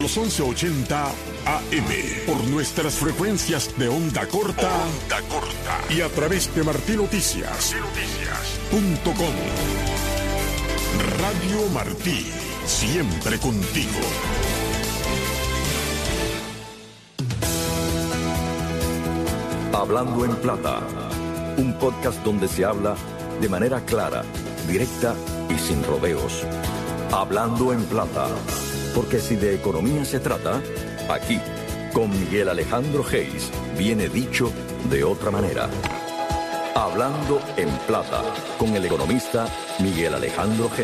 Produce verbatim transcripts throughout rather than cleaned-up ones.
Los once ochenta A M por nuestras frecuencias de onda corta, onda corta y a través de martín noticias punto com. Radio Martí, siempre contigo. Hablando en Plata, un podcast donde se habla de manera clara, directa y sin rodeos. Hablando en Plata, porque si de economía se trata, aquí, con Miguel Alejandro Geis, viene dicho de otra manera. Hablando en Plata, con el economista Miguel Alejandro Geis.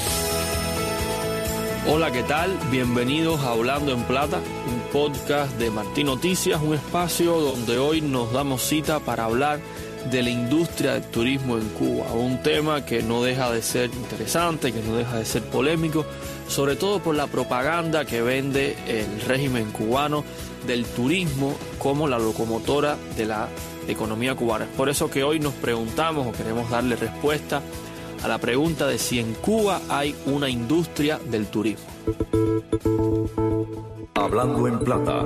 Hola, ¿qué tal? Bienvenidos a Hablando en Plata, un podcast de Martín Noticias, un espacio donde hoy nos damos cita para hablar de la industria del turismo en Cuba, un tema que no deja de ser interesante, que no deja de ser polémico, sobre todo por la propaganda que vende el régimen cubano del turismo como la locomotora de la economía cubana. Es por eso que hoy nos preguntamos o queremos darle respuesta a la pregunta de si en Cuba hay una industria del turismo. Hablando en Plata,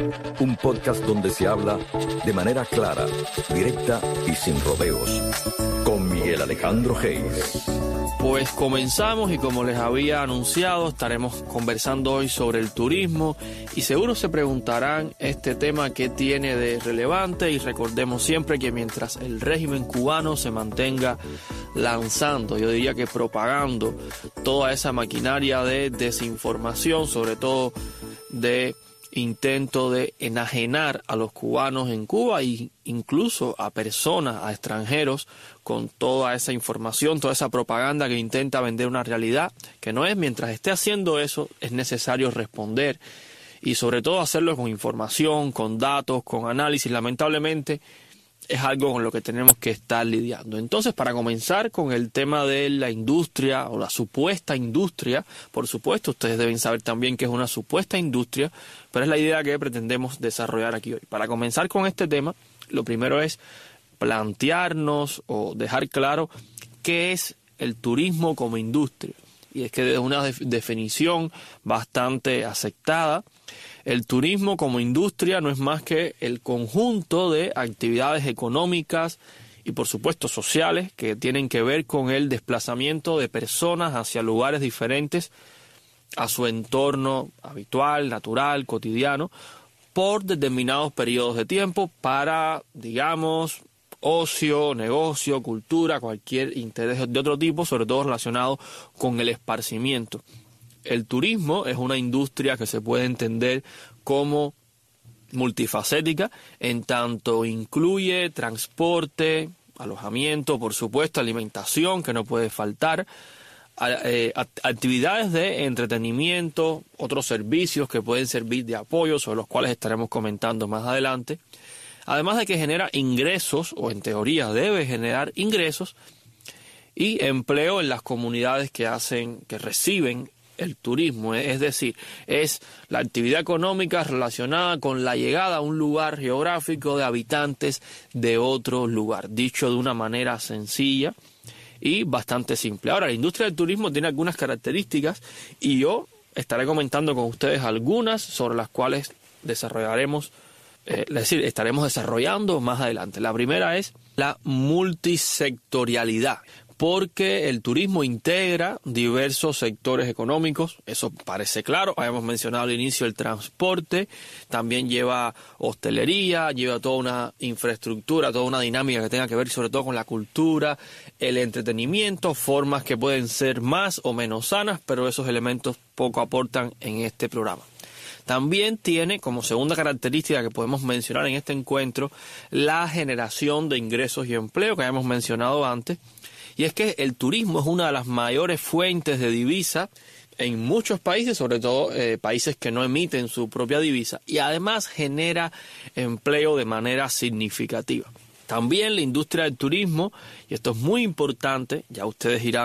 un podcast donde se habla de manera clara, directa y sin rodeos, con Miguel Alejandro Geis. Pues comenzamos y como les había anunciado, estaremos conversando hoy sobre el turismo y seguro se preguntarán este tema qué tiene de relevante, y recordemos siempre que mientras el régimen cubano se mantenga lanzando, yo diría que propagando toda esa maquinaria de desinformación, sobre todo de intento de enajenar a los cubanos en Cuba e incluso a personas, a extranjeros, con toda esa información, toda esa propaganda que intenta vender una realidad que no es. Mientras esté haciendo eso, es necesario responder y sobre todo hacerlo con información, con datos, con análisis. Lamentablemente es algo con lo que tenemos que estar lidiando. Entonces, para comenzar con el tema de la industria o la supuesta industria, por supuesto, ustedes deben saber también que es una supuesta industria, pero es la idea que pretendemos desarrollar aquí hoy. Para comenzar con este tema, lo primero es plantearnos o dejar claro qué es el turismo como industria. Y es que desde una def- definición bastante aceptada, el turismo como industria no es más que el conjunto de actividades económicas y por supuesto sociales que tienen que ver con el desplazamiento de personas hacia lugares diferentes a su entorno habitual, natural, cotidiano, por determinados periodos de tiempo para, digamos, ocio, negocio, cultura, cualquier interés de otro tipo, sobre todo relacionado con el esparcimiento. El turismo es una industria que se puede entender como multifacética, en tanto incluye transporte, alojamiento, por supuesto, alimentación, que no puede faltar, eh, actividades de entretenimiento, otros servicios que pueden servir de apoyo, sobre los cuales estaremos comentando más adelante, además de que genera ingresos, o en teoría debe generar ingresos, y empleo en las comunidades que hacen, que reciben el turismo, es decir, es la actividad económica relacionada con la llegada a un lugar geográfico de habitantes de otro lugar, dicho de una manera sencilla y bastante simple. Ahora, la industria del turismo tiene algunas características y yo estaré comentando con ustedes algunas sobre las cuales desarrollaremos, eh, es decir, estaremos desarrollando más adelante. La primera es la multisectorialidad, porque el turismo integra diversos sectores económicos, eso parece claro. Habíamos mencionado al inicio el transporte, también lleva hostelería, lleva toda una infraestructura, toda una dinámica que tenga que ver sobre todo con la cultura, el entretenimiento, formas que pueden ser más o menos sanas, pero esos elementos poco aportan en este programa. También tiene como segunda característica que podemos mencionar en este encuentro la generación de ingresos y empleo que habíamos mencionado antes. Y es que el turismo es una de las mayores fuentes de divisa en muchos países, sobre todo eh, países que no emiten su propia divisa, y además genera empleo de manera significativa. También la industria del turismo, y esto es muy importante, ya ustedes irán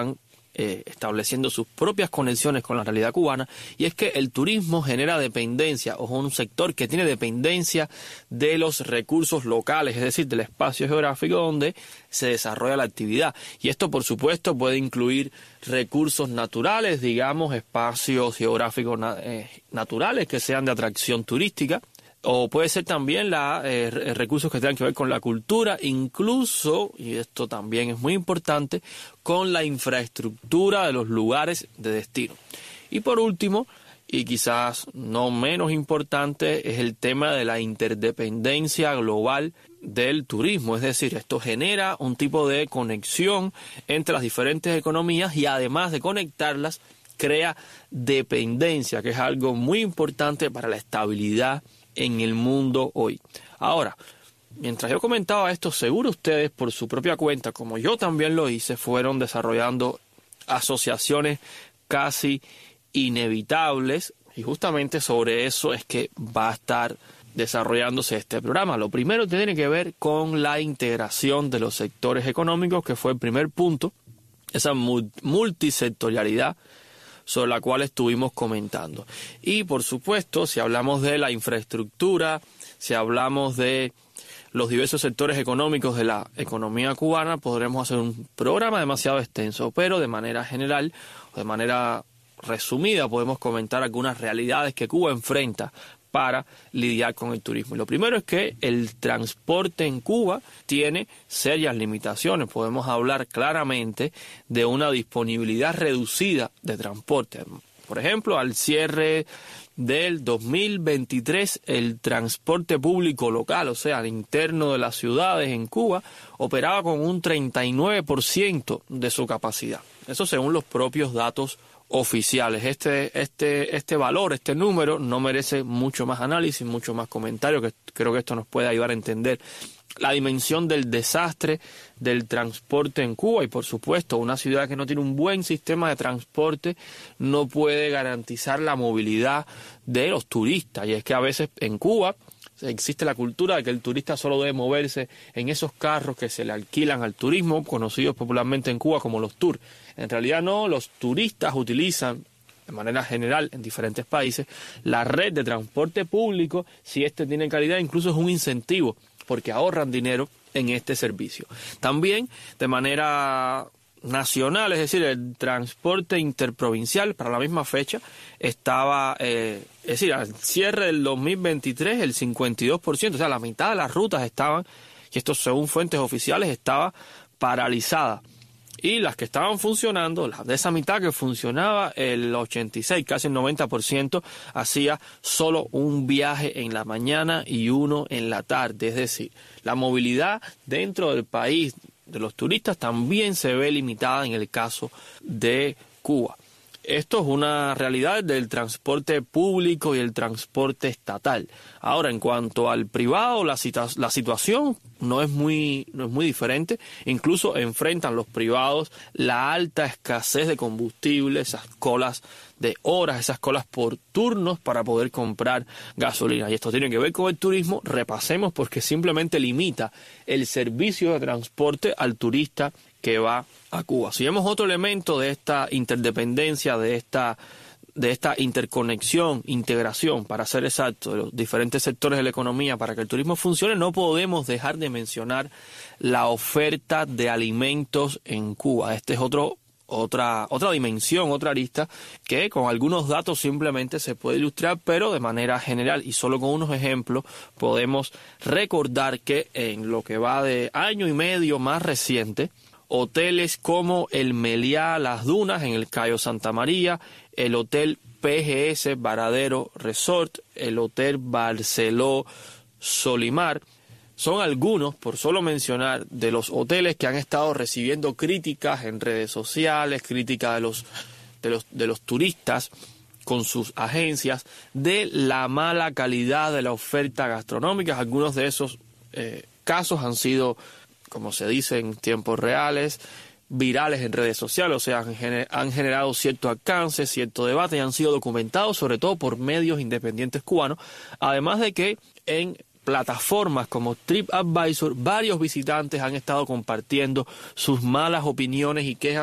eh, estableciendo sus propias conexiones con la realidad cubana, y es que el turismo genera dependencia, o un sector que tiene dependencia de los recursos locales, es decir, del espacio geográfico donde se desarrolla la actividad. Y esto, por supuesto, puede incluir recursos naturales, digamos, espacios geográficos na- eh, naturales que sean de atracción turística, o puede ser también la, eh, recursos que tengan que ver con la cultura, incluso, y esto también es muy importante, con la infraestructura de los lugares de destino. Y por último, y quizás no menos importante, es el tema de la interdependencia global del turismo. Es decir, esto genera un tipo de conexión entre las diferentes economías y además de conectarlas, crea dependencia, que es algo muy importante para la estabilidad en el mundo hoy. Ahora, mientras yo comentaba esto, seguro ustedes por su propia cuenta, como yo también lo hice, fueron desarrollando asociaciones casi inevitables, y justamente sobre eso es que va a estar desarrollándose este programa. Lo primero tiene que ver con la integración de los sectores económicos, que fue el primer punto, esa multisectorialidad sobre la cual estuvimos comentando. Y por supuesto, si hablamos de la infraestructura, si hablamos de los diversos sectores económicos de la economía cubana, podremos hacer un programa demasiado extenso, pero de manera general, o de manera resumida, podemos comentar algunas realidades que Cuba enfrenta para lidiar con el turismo. Y lo primero es que el transporte en Cuba tiene serias limitaciones. Podemos hablar claramente de una disponibilidad reducida de transporte. Por ejemplo, al cierre del dos mil veintitrés, el transporte público local, o sea, el interno de las ciudades en Cuba, operaba con un treinta y nueve por ciento de su capacidad. Eso según los propios datos oficiales. Este, este, este valor, este número, no merece mucho más análisis, mucho más comentario, que creo que esto nos puede ayudar a entender la dimensión del desastre del transporte en Cuba. Y por supuesto, una ciudad que no tiene un buen sistema de transporte no puede garantizar la movilidad de los turistas. Y es que a veces en Cuba existe la cultura de que el turista solo debe moverse en esos carros que se le alquilan al turismo, conocidos popularmente en Cuba como los tours. En realidad no, los turistas utilizan de manera general en diferentes países la red de transporte público. Si este tiene calidad, incluso es un incentivo porque ahorran dinero en este servicio. También de manera nacional, es decir, el transporte interprovincial para la misma fecha estaba, eh, es decir, al cierre del dos mil veintitrés el cincuenta y dos por ciento, o sea, la mitad de las rutas estaban, y esto según fuentes oficiales, estaba paralizada. Y las que estaban funcionando, las de esa mitad que funcionaba, el ochenta y seis, casi el noventa por ciento, hacía solo un viaje en la mañana y uno en la tarde. Es decir, la movilidad dentro del país de los turistas también se ve limitada en el caso de Cuba. Esto es una realidad del transporte público y el transporte estatal. Ahora, en cuanto al privado, la, situa- la situación no es muy no es muy diferente. Incluso enfrentan los privados la alta escasez de combustible, esas colas de horas, esas colas por turnos para poder comprar gasolina. Y esto tiene que ver con el turismo. Repasemos, porque simplemente limita el servicio de transporte al turista que va a Cuba. Si vemos otro elemento de esta interdependencia, de esta, de esta interconexión, integración, para ser exacto, de los diferentes sectores de la economía para que el turismo funcione, no podemos dejar de mencionar la oferta de alimentos en Cuba. Este es otro otra otra dimensión, otra arista que con algunos datos simplemente se puede ilustrar, pero de manera general y solo con unos ejemplos podemos recordar que en lo que va de año y medio más reciente, hoteles como el Meliá Las Dunas en el Cayo Santa María, el Hotel P G S Varadero Resort, el Hotel Barceló Solimar, son algunos, por solo mencionar, de los hoteles que han estado recibiendo críticas en redes sociales, críticas de los, de los, de los turistas con sus agencias, de la mala calidad de la oferta gastronómica. Algunos de esos eh, casos han sido, como se dice en tiempos reales, virales en redes sociales, o sea, han, gener- han generado cierto alcance, cierto debate y han sido documentados sobre todo por medios independientes cubanos, además de que en plataformas como TripAdvisor varios visitantes han estado compartiendo sus malas opiniones y quejas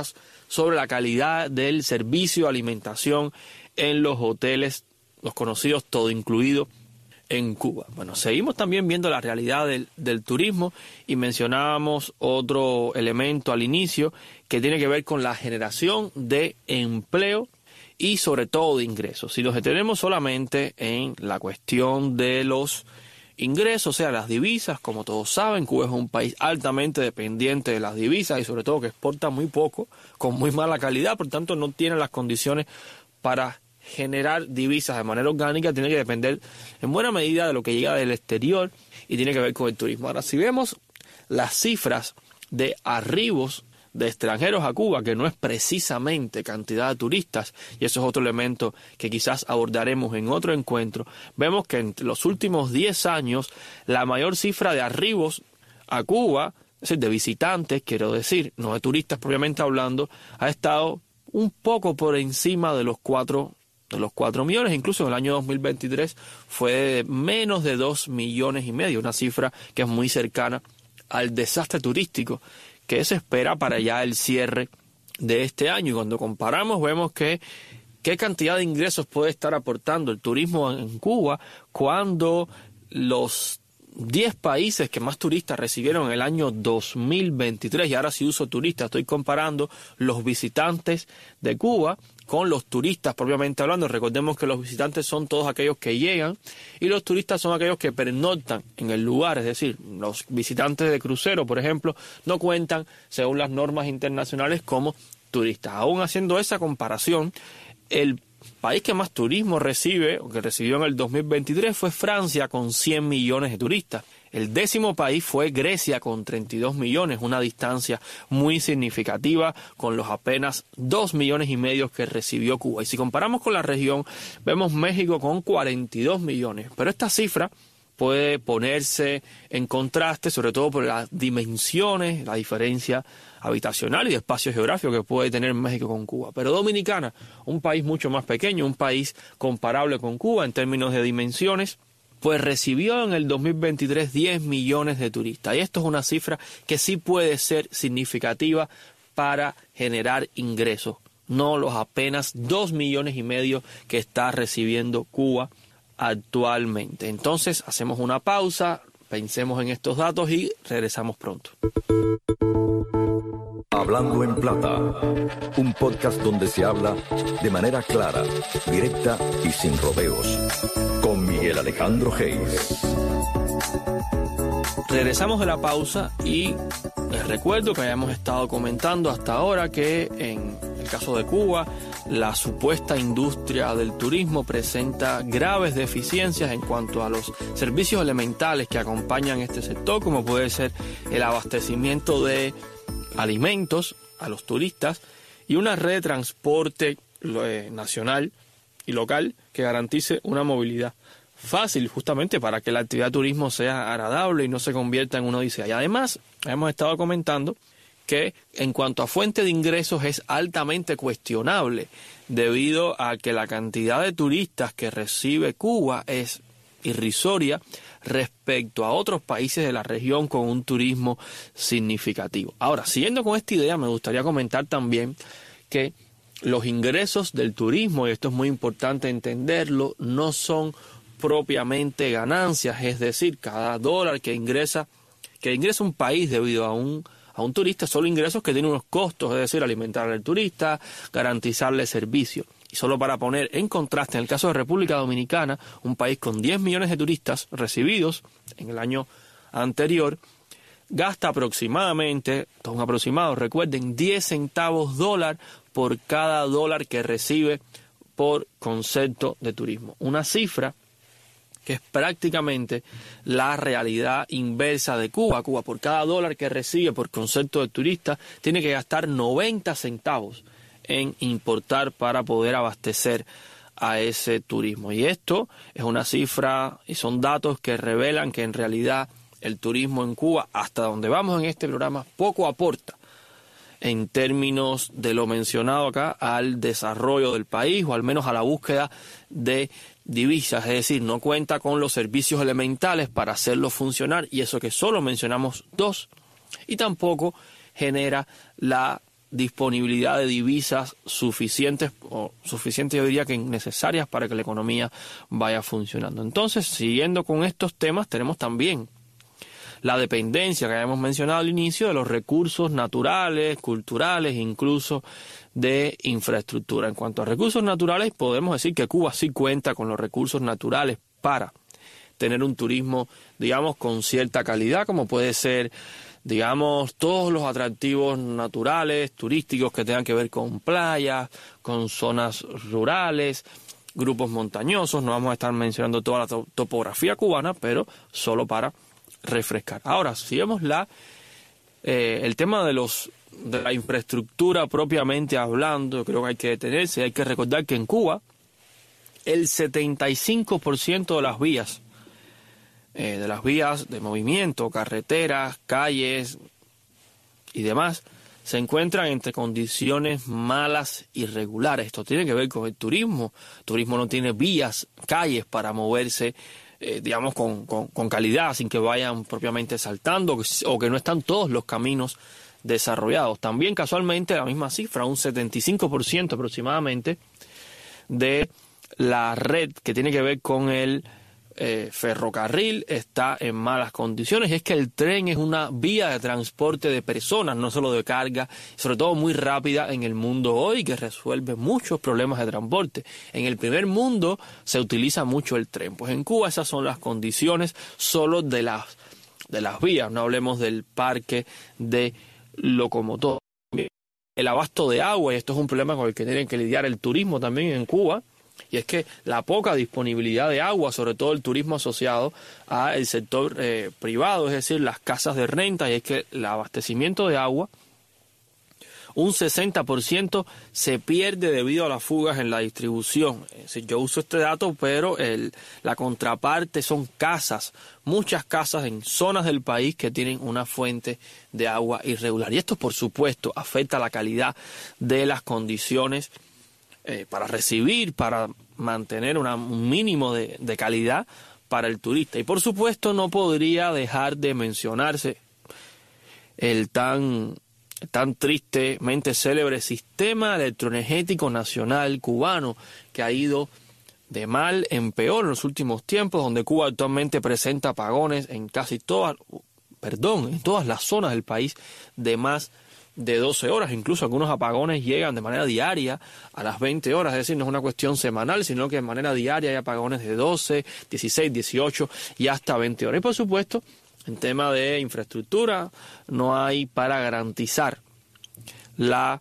sobre la calidad del servicio de alimentación en los hoteles, los conocidos todo incluido en Cuba. Bueno, seguimos también viendo la realidad del, del turismo y mencionábamos otro elemento al inicio que tiene que ver con la generación de empleo y sobre todo de ingresos. Si nos detenemos solamente en la cuestión de los ingresos, o sea, las divisas, como todos saben, Cuba es un país altamente dependiente de las divisas y sobre todo que exporta muy poco, con muy mala calidad, por tanto no tiene las condiciones para generar divisas de manera orgánica, tiene que depender en buena medida de lo que llega del exterior y tiene que ver con el turismo. Ahora, si vemos las cifras de arribos de extranjeros a Cuba, que no es precisamente cantidad de turistas, y eso es otro elemento que quizás abordaremos en otro encuentro, vemos que en los últimos diez años la mayor cifra de arribos a Cuba, es decir, de visitantes, quiero decir, no de turistas propiamente hablando, ha estado un poco por encima de los cuatro de los cuatro millones, incluso en el año dos mil veintitrés fue de menos de dos millones y medio, una cifra que es muy cercana al desastre turístico que se espera para ya el cierre de este año. Y cuando comparamos vemos que qué cantidad de ingresos puede estar aportando el turismo en Cuba cuando los diez países que más turistas recibieron en el año dos mil veintitrés, y ahora si uso turistas estoy comparando los visitantes de Cuba con los turistas propiamente hablando. Recordemos que los visitantes son todos aquellos que llegan y los turistas son aquellos que pernoctan en el lugar, es decir, los visitantes de crucero, por ejemplo, no cuentan según las normas internacionales como turistas. Aún haciendo esa comparación, el país que más turismo recibe, o que recibió en el dos mil veintitrés, fue Francia con cien millones de turistas. El décimo país fue Grecia con treinta y dos millones, una distancia muy significativa con los apenas dos millones y medio que recibió Cuba. Y si comparamos con la región, vemos México con cuarenta y dos millones. Pero esta cifra puede ponerse en contraste, sobre todo por las dimensiones, la diferencia habitacional y de espacio geográfico que puede tener México con Cuba. Pero Dominicana, un país mucho más pequeño, un país comparable con Cuba en términos de dimensiones, pues recibió en el dos mil veintitrés diez millones de turistas. Y esto es una cifra que sí puede ser significativa para generar ingresos, no los apenas dos millones y medio que está recibiendo Cuba actualmente. Entonces, hacemos una pausa, pensemos en estos datos y regresamos pronto. Hablando en Plata, un podcast donde se habla de manera clara, directa y sin rodeos, con Miguel Alejandro Hayes. Regresamos de la pausa y les recuerdo que habíamos estado comentando hasta ahora que en el caso de Cuba, la supuesta industria del turismo presenta graves deficiencias en cuanto a los servicios elementales que acompañan este sector, como puede ser el abastecimiento de alimentos a los turistas y una red de transporte eh, nacional y local que garantice una movilidad fácil justamente para que la actividad de turismo sea agradable y no se convierta en una odisea. Y además, hemos estado comentando que en cuanto a fuente de ingresos es altamente cuestionable debido a que la cantidad de turistas que recibe Cuba es irrisoria respecto a otros países de la región con un turismo significativo. Ahora, siguiendo con esta idea, me gustaría comentar también que los ingresos del turismo, y esto es muy importante entenderlo, no son propiamente ganancias, es decir, cada dólar que ingresa, que ingresa un país debido a un a un turista, solo ingresos que tienen unos costos, es decir, alimentar al turista, garantizarle servicio. Y solo para poner en contraste, en el caso de República Dominicana, un país con diez millones de turistas recibidos en el año anterior, gasta aproximadamente, esto es un aproximado, recuerden, diez centavos dólar por cada dólar que recibe por concepto de turismo. Una cifra que es prácticamente la realidad inversa de Cuba. Cuba, por cada dólar que recibe por concepto de turista, tiene que gastar noventa centavos en importar para poder abastecer a ese turismo. Y esto es una cifra y son datos que revelan que en realidad el turismo en Cuba, hasta donde vamos en este programa, poco aporta en términos de lo mencionado acá al desarrollo del país o al menos a la búsqueda de divisas, es decir, no cuenta con los servicios elementales para hacerlo funcionar, y eso que solo mencionamos dos, y tampoco genera la disponibilidad de divisas suficientes, o suficientes yo diría que necesarias para que la economía vaya funcionando. Entonces, siguiendo con estos temas, tenemos también la dependencia que habíamos mencionado al inicio de los recursos naturales, culturales, incluso de infraestructura. En cuanto a recursos naturales, podemos decir que Cuba sí cuenta con los recursos naturales para tener un turismo, digamos, con cierta calidad, como puede ser, digamos, todos los atractivos naturales, turísticos que tengan que ver con playas, con zonas rurales, grupos montañosos. No vamos a estar mencionando toda la to- topografía cubana, pero solo para refrescar. Ahora, si vemos la eh, el tema de los de la infraestructura propiamente hablando, yo creo que hay que detenerse. Hay que recordar que en Cuba el setenta y cinco por ciento de las vías eh, de las vías de movimiento, carreteras, calles y demás, se encuentran entre condiciones malas y regulares. Esto tiene que ver con el turismo. El turismo no tiene vías, calles para moverse, eh, digamos, con, con, con calidad, sin que vayan propiamente saltando, o que no están todos los caminos desarrollados. También, casualmente, la misma cifra, un setenta y cinco por ciento aproximadamente de la red que tiene que ver con el eh, ferrocarril está en malas condiciones. Y es que el tren es una vía de transporte de personas, no solo de carga, sobre todo muy rápida en el mundo hoy, que resuelve muchos problemas de transporte. En el primer mundo se utiliza mucho el tren. Pues en Cuba esas son las condiciones solo de las, de las vías. No hablemos del parque de locomotoras. El abasto de agua, y esto es un problema con el que tienen que lidiar el turismo también en Cuba, y es que la poca disponibilidad de agua, sobre todo el turismo asociado al sector eh, privado, es decir, las casas de renta, y es que el abastecimiento de agua, un sesenta por ciento se pierde debido a las fugas en la distribución. Es decir, yo uso este dato, pero el, la contraparte son casas, muchas casas en zonas del país que tienen una fuente de agua irregular. Y esto, por supuesto, afecta la calidad de las condiciones eh, para recibir, para mantener una, un mínimo de, de calidad para el turista. Y, por supuesto, no podría dejar de mencionarse el tan... tan tristemente célebre sistema electroenergético nacional cubano, que ha ido de mal en peor en los últimos tiempos, donde Cuba actualmente presenta apagones en casi todas, perdón, en todas las zonas del país de más de doce horas, incluso algunos apagones llegan de manera diaria a las veinte horas, es decir, no es una cuestión semanal, sino que de manera diaria hay apagones de doce, dieciséis, dieciocho y hasta veinte horas. Y por supuesto, en tema de infraestructura, no hay para garantizar la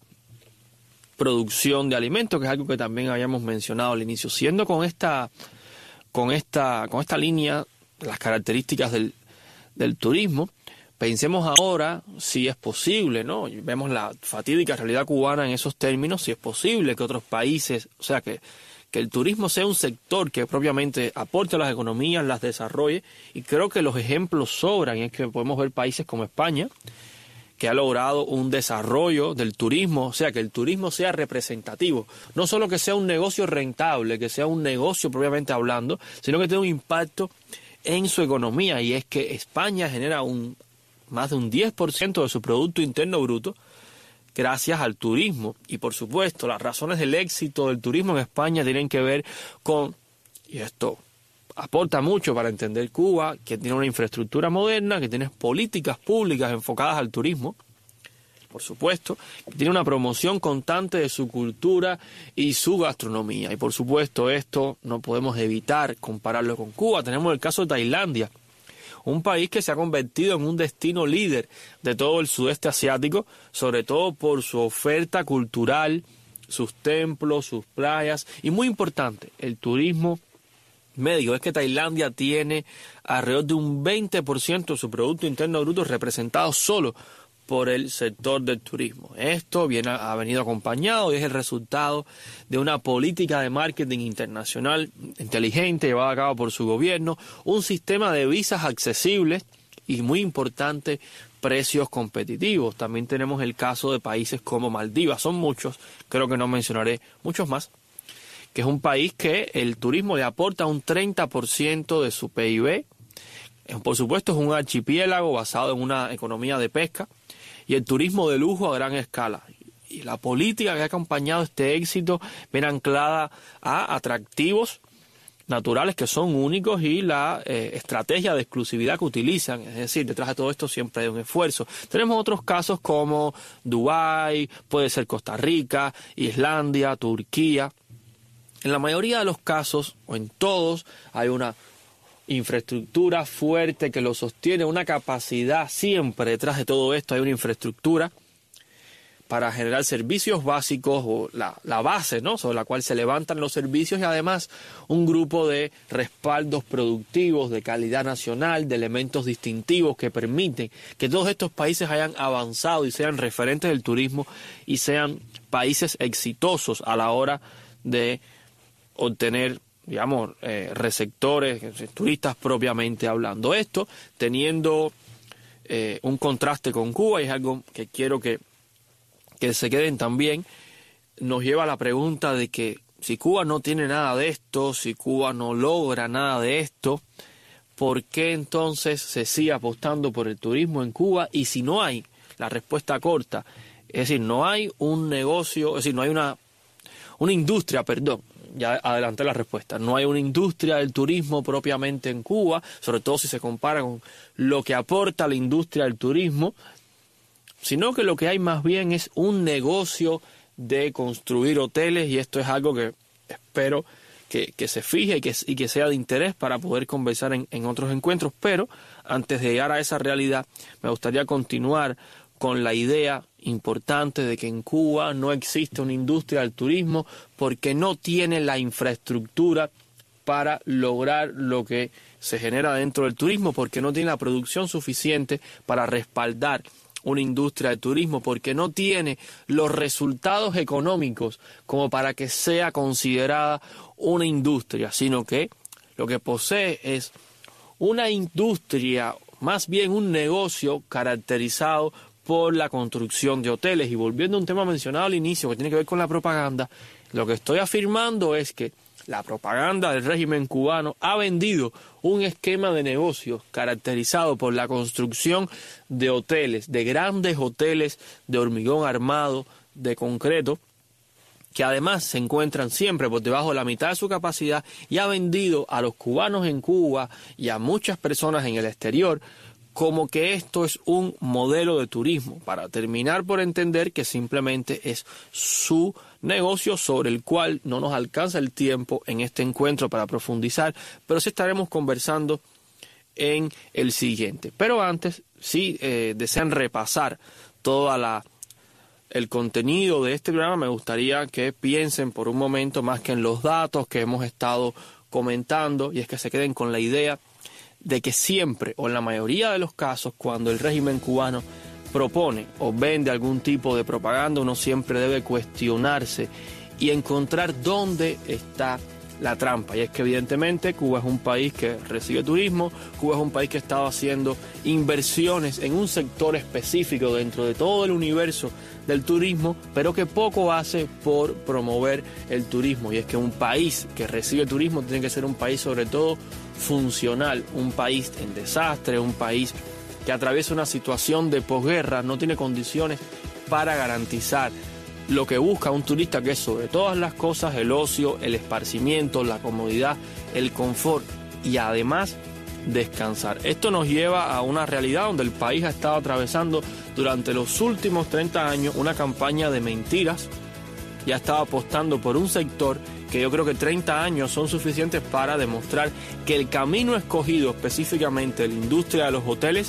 producción de alimentos, que es algo que también habíamos mencionado al inicio. Siendo con esta, con esta, con esta línea, las características del, del turismo, pensemos ahora si es posible, ¿no? Vemos la fatídica realidad cubana en esos términos, si es posible que otros países, o sea, que que el turismo sea un sector que propiamente aporte a las economías, las desarrolle, y creo que los ejemplos sobran, y es que podemos ver países como España, que ha logrado un desarrollo del turismo, o sea, que el turismo sea representativo, no solo que sea un negocio rentable, que sea un negocio propiamente hablando, sino que tenga un impacto en su economía, y es que España genera un más de un diez por ciento de su Producto Interno Bruto gracias al turismo. Y por supuesto, las razones del éxito del turismo en España tienen que ver con, y esto aporta mucho para entender Cuba, que tiene una infraestructura moderna, que tiene políticas públicas enfocadas al turismo, por supuesto, que tiene una promoción constante de su cultura y su gastronomía. Y por supuesto, esto no podemos evitar compararlo con Cuba. Tenemos el caso de Tailandia, un país que se ha convertido en un destino líder de todo el sudeste asiático, sobre todo por su oferta cultural, sus templos, sus playas, y muy importante, el turismo médico. Es que Tailandia tiene alrededor de un veinte por ciento de su Producto Interno Bruto representado solo por el sector del turismo. Esto viene, ha venido acompañado y es el resultado de una política de marketing internacional inteligente llevada a cabo por su gobierno, un sistema de visas accesibles y, muy importante, precios competitivos. También tenemos el caso de países como Maldivas, son muchos, creo que no mencionaré muchos más, que es un país que el turismo le aporta un treinta por ciento de su P I B. Por supuesto, es un archipiélago basado en una economía de pesca, y el turismo de lujo a gran escala. y la política que ha acompañado este éxito viene anclada a atractivos naturales que son únicos y la eh, estrategia de exclusividad que utilizan. Es decir, detrás de todo esto siempre hay un esfuerzo. Tenemos otros casos como Dubái, puede ser Costa Rica, Islandia, Turquía. En la mayoría de los casos, o en todos, hay una infraestructura fuerte que lo sostiene, una capacidad siempre detrás de todo esto, hay una infraestructura para generar servicios básicos o la, la base, ¿no?, sobre la cual se levantan los servicios, y además un grupo de respaldos productivos de calidad nacional, de elementos distintivos que permiten que todos estos países hayan avanzado y sean referentes del turismo y sean países exitosos a la hora de obtener, digamos, eh, receptores, turistas propiamente hablando. Esto teniendo eh, un contraste con Cuba, y es algo que quiero que que se queden también, nos lleva a la pregunta de que si Cuba no tiene nada de esto, si Cuba no logra nada de esto, ¿por qué entonces se sigue apostando por el turismo en Cuba? Y si no hay, la respuesta corta, es decir, no hay un negocio, es decir, no hay una, una industria, perdón, ya adelanté la respuesta, no hay una industria del turismo propiamente en Cuba, sobre todo si se compara con lo que aporta la industria del turismo, sino que lo que hay más bien es un negocio de construir hoteles, y esto es algo que espero que, que se fije y que, y que sea de interés para poder conversar en, en otros encuentros. Pero antes de llegar a esa realidad, me gustaría continuar con la idea importante de que en Cuba no existe una industria del turismo porque no tiene la infraestructura para lograr lo que se genera dentro del turismo, porque no tiene la producción suficiente para respaldar una industria de turismo, porque no tiene los resultados económicos como para que sea considerada una industria, sino que lo que posee es una industria, más bien un negocio caracterizado por la construcción de hoteles. Y volviendo a un tema mencionado al inicio que tiene que ver con la propaganda, lo que estoy afirmando es que la propaganda del régimen cubano ha vendido un esquema de negocios caracterizado por la construcción de hoteles, de grandes hoteles de hormigón armado, de concreto, que además se encuentran siempre por debajo de la mitad de su capacidad, y ha vendido a los cubanos en Cuba y a muchas personas en el exterior como que esto es un modelo de turismo, para terminar por entender que simplemente es su negocio, sobre el cual no nos alcanza el tiempo en este encuentro para profundizar, pero sí estaremos conversando en el siguiente. Pero antes, si eh, desean repasar toda la el contenido de este programa, me gustaría que piensen por un momento más que en los datos que hemos estado comentando, y es que se queden con la idea de que siempre, o en la mayoría de los casos, cuando el régimen cubano propone o vende algún tipo de propaganda, uno siempre debe cuestionarse y encontrar dónde está la trampa. Y es que evidentemente Cuba es un país que recibe turismo, Cuba es un país que ha estado haciendo inversiones en un sector específico dentro de todo el universo del turismo, pero que poco hace por promover el turismo. Y es que un país que recibe turismo tiene que ser un país sobre todo funcional, un país en desastre, un país que atraviesa una situación de posguerra, no tiene condiciones para garantizar lo que busca un turista, que es sobre todas las cosas el ocio, el esparcimiento, la comodidad, el confort y además descansar. Esto nos lleva a una realidad donde el país ha estado atravesando durante los últimos treinta años una campaña de mentiras y ha estado apostando por un sector que yo creo que treinta años son suficientes para demostrar que el camino escogido específicamente de la industria de los hoteles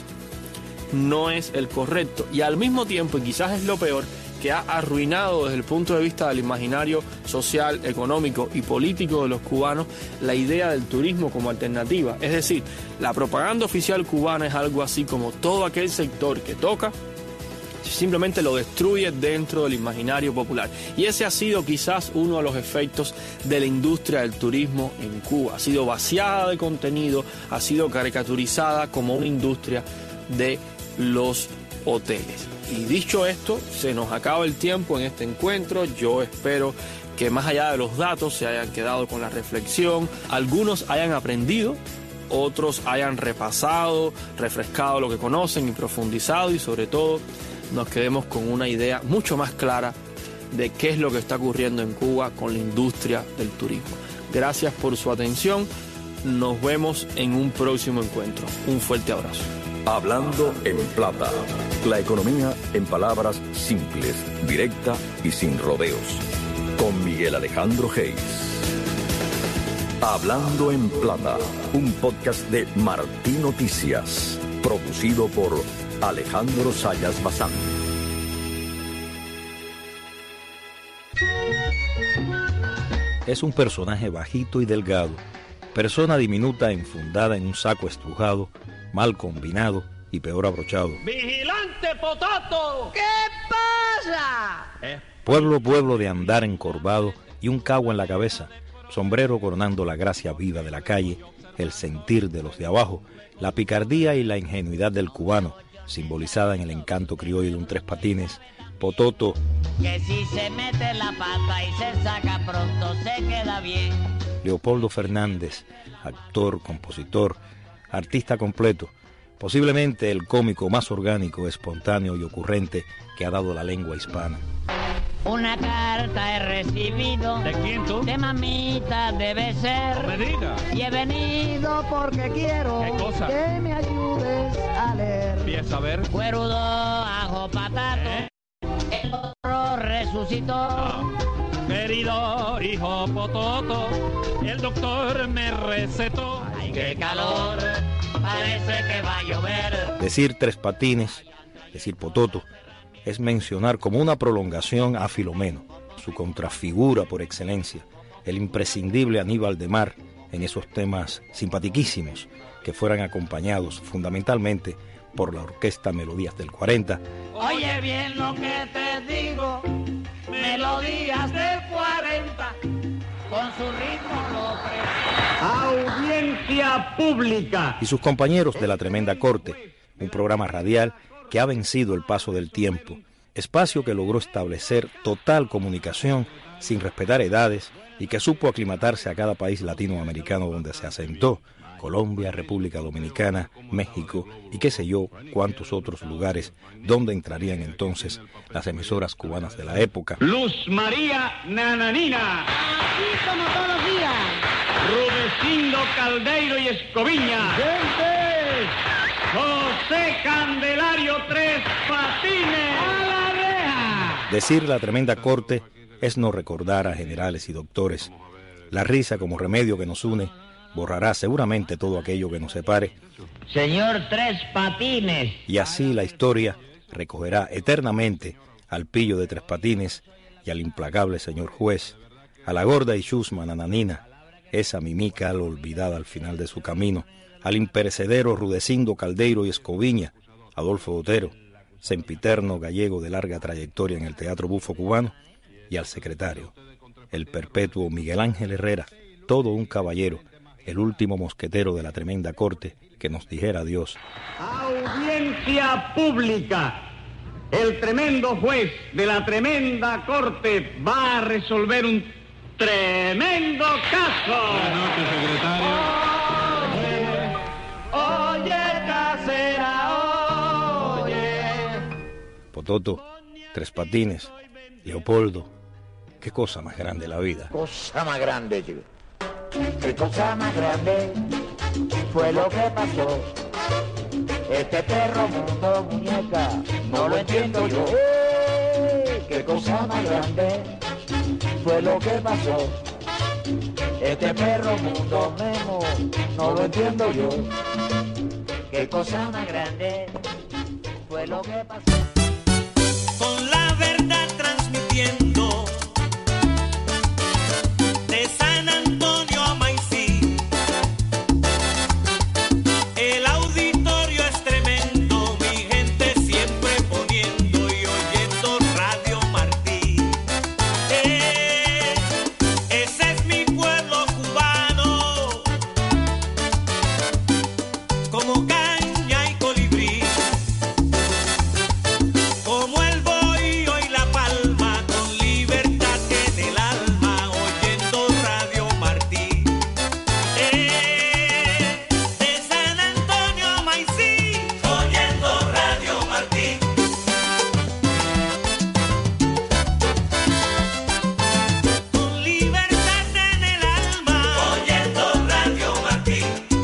no es el correcto, y al mismo tiempo, y quizás es lo peor, que ha arruinado desde el punto de vista del imaginario social, económico y político de los cubanos la idea del turismo como alternativa. Es decir, la propaganda oficial cubana es algo así como todo aquel sector que toca simplemente lo destruye dentro del imaginario popular. Y ese ha sido quizás uno de los efectos de la industria del turismo en Cuba. Ha sido vaciada de contenido, ha sido caricaturizada como una industria de los hoteles. Y dicho esto, se nos acaba el tiempo en este encuentro. Yo espero que más allá de los datos se hayan quedado con la reflexión, algunos hayan aprendido, otros hayan repasado, refrescado lo que conocen y profundizado, y sobre todo nos quedemos con una idea mucho más clara de qué es lo que está ocurriendo en Cuba con la industria del turismo. Gracias por su atención. Nos vemos en un próximo encuentro. Un fuerte abrazo. Hablando en Plata. La economía en palabras simples, directa y sin rodeos. Con Miguel Alejandro Geis. Hablando en Plata. Un podcast de Martín Noticias. Producido por Alejandro Sayas Bazán. Es un personaje bajito y delgado, persona diminuta enfundada en un saco estrujado, mal combinado y peor abrochado. ¡Vigilante Potato! ¿Qué pasa? ¿Eh? Pueblo, pueblo de andar encorvado y un cabo en la cabeza, sombrero coronando la gracia viva de la calle, el sentir de los de abajo, la picardía y la ingenuidad del cubano, simbolizada en el encanto criollo de un tres patines. Pototo, que si se mete la pata y se saca pronto se queda bien. Leopoldo Fernández, actor, compositor, artista completo, posiblemente el cómico más orgánico, espontáneo y ocurrente que ha dado la lengua hispana. Una carta he recibido. ¿De quién tú? De mamita debe ser. No me digas. Y he venido porque quiero ¿Qué cosa? que me ayudes a leer. Empieza a ver. Cuerudo, ajo, patato. ¿Eh? El otro resucitó. Ah. Querido hijo Pototo, el doctor me recetó. Ay, qué calor, parece que va a llover. Decir tres patines, decir Pototo, es mencionar como una prolongación a Filomeno, su contrafigura por excelencia, el imprescindible Aníbal de Mar en esos temas simpatiquísimos que fueran acompañados fundamentalmente por la orquesta Melodías del cuarenta. Oye bien lo que te digo, Melodías del cuarenta, con su ritmo lo presenta. Audiencia pública. Y sus compañeros de La Tremenda Corte, un programa radial que ha vencido el paso del tiempo, espacio que logró establecer total comunicación sin respetar edades y que supo aclimatarse a cada país latinoamericano donde se asentó, Colombia, República Dominicana, México y qué sé yo cuántos otros lugares donde entrarían entonces las emisoras cubanas de la época. Luz María Nananina. Así como todos los días. Rudecindo Caldeiro y Escoviña. ¡Gente! José Candelario Tres Patines. ¡A la reja! Decir La Tremenda Corte es no recordar a generales y doctores. La risa como remedio que nos une borrará seguramente todo aquello que nos separe. Señor Tres Patines. Y así la historia recogerá eternamente al pillo de Tres Patines y al implacable señor juez, a la gorda y chusma Nananina, esa mimica al olvidada al final de su camino, al imperecedero Rudecindo Caldeiro y Escoviña, Adolfo Otero, sempiterno gallego de larga trayectoria en el teatro bufo cubano, y al secretario, el perpetuo Miguel Ángel Herrera, todo un caballero, el último mosquetero de La Tremenda Corte, que nos dijera adiós. Audiencia pública. El tremendo juez de la tremenda corte va a resolver un tremendo caso. Buenas noches, secretario. Oye, oye, casera, oye. Pototo, Tres Patines, Leopoldo, qué cosa más grande la vida. Cosa más grande, chico. Qué cosa más grande fue lo que pasó. Este perro mundo, muñeca, no lo entiendo yo. ¡Eh! Qué cosa más grande fue lo que pasó. Este perro mundo, Memo, no lo entiendo yo. Qué cosa más grande fue lo que pasó. Con la verdad transmitiendo